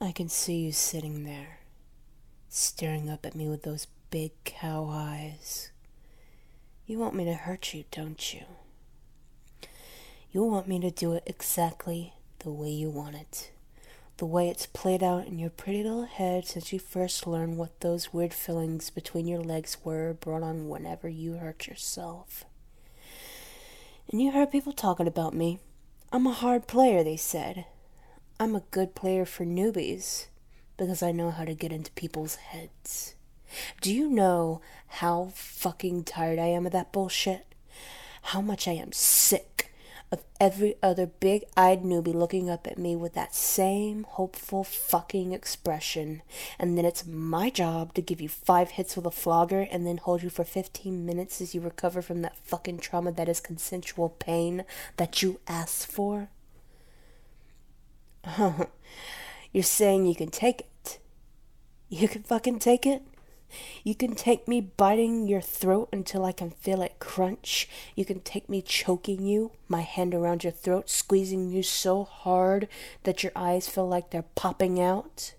I can see you sitting there, staring up at me with those big cow eyes. You want me to hurt you, don't you? You want me to do it exactly the way you want it. The way it's played out in your pretty little head since you first learned what those weird feelings between your legs were brought on whenever you hurt yourself. And you heard people talking about me. I'm a hard player, they said. I'm a good player for newbies because I know how to get into people's heads. Do you know how fucking tired I am of that bullshit? How much I am sick of every other big-eyed newbie looking up at me with that same hopeful fucking expression, and then it's my job to give you 5 hits with a flogger and then hold you for 15 minutes as you recover from that fucking trauma that is consensual pain that you asked for? You're saying you can take it. You can fucking take it? You can take me biting your throat until I can feel it crunch. You can take me choking you, my hand around your throat, squeezing you so hard that your eyes feel like they're popping out.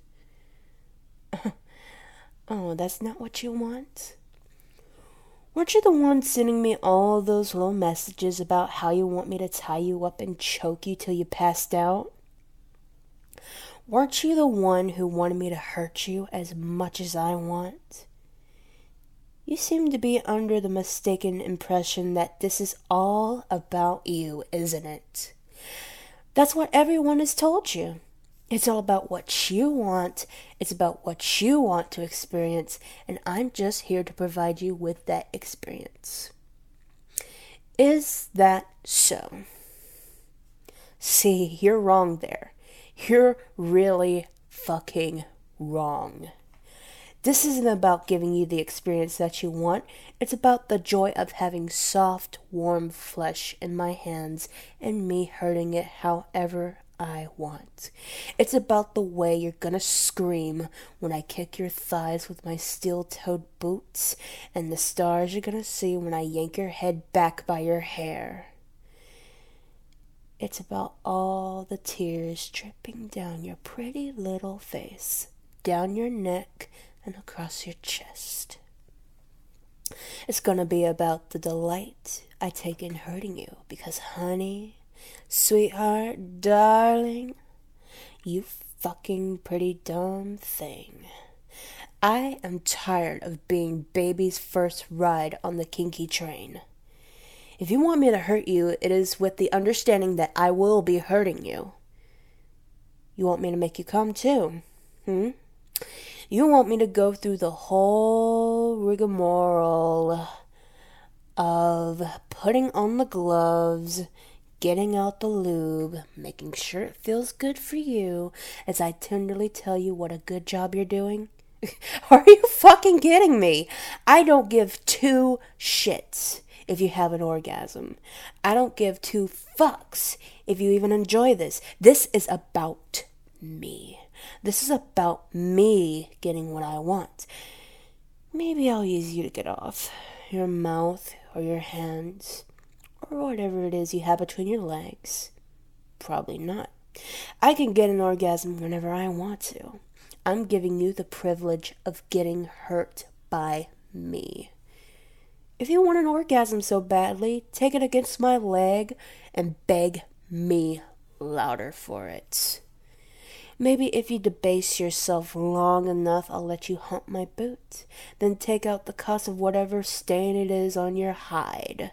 Oh, that's not what you want? Weren't you the one sending me all those little messages about how you want me to tie you up and choke you till you passed out? Weren't you the one who wanted me to hurt you as much as I want? You seem to be under the mistaken impression that this is all about you, isn't it? That's what everyone has told you. It's all about what you want. It's about what you want to experience, and I'm just here to provide you with that experience. Is that so? See, you're wrong there. You're really fucking wrong. This isn't about giving you the experience that you want. It's about the joy of having soft, warm flesh in my hands and me hurting it however I want. It's about the way you're gonna scream when I kick your thighs with my steel-toed boots and the stars you're gonna see when I yank your head back by your hair. It's about all the tears dripping down your pretty little face, down your neck, and across your chest. It's gonna be about the delight I take in hurting you, because honey, sweetheart, darling, you fucking pretty dumb thing, I am tired of being baby's first ride on the kinky train. If you want me to hurt you, it is with the understanding that I will be hurting you. You want me to make you come too, You want me to go through the whole rigmarole of putting on the gloves, getting out the lube, making sure it feels good for you as I tenderly tell you what a good job you're doing? Are you fucking kidding me? I don't give 2 shits if you have an orgasm. I don't give 2 fucks if you even enjoy this. This is about me. This is about me getting what I want. Maybe I'll use you to get off. Your mouth or your hands or whatever it is you have between your legs. Probably not. I can get an orgasm whenever I want to. I'm giving you the privilege of getting hurt by me. If you want an orgasm so badly, take it against my leg and beg me louder for it. Maybe if you debase yourself long enough, I'll let you hump my boot, then take out the cuss of whatever stain it is on your hide.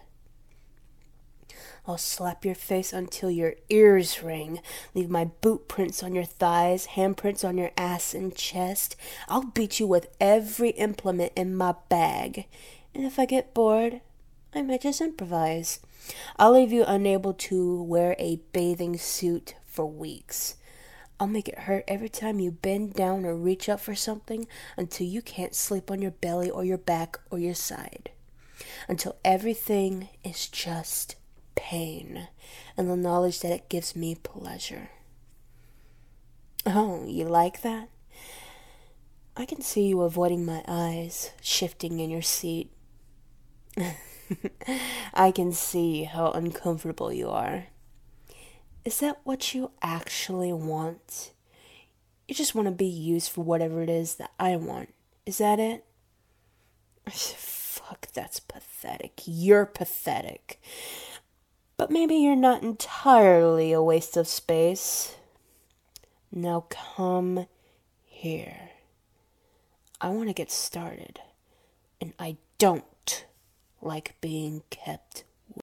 I'll slap your face until your ears ring, leave my boot prints on your thighs, handprints on your ass and chest. I'll beat you with every implement in my bag. And if I get bored, I might just improvise. I'll leave you unable to wear a bathing suit for weeks. I'll make it hurt every time you bend down or reach up for something until you can't sleep on your belly or your back or your side. Until everything is just pain and the knowledge that it gives me pleasure. Oh, you like that? I can see you avoiding my eyes, shifting in your seat. I can see how uncomfortable you are. Is that what you actually want? You just want to be used for whatever it is that I want. Is that it? Fuck, that's pathetic. You're pathetic. But maybe you're not entirely a waste of space. Now come here. I want to get started, and I don't like being kept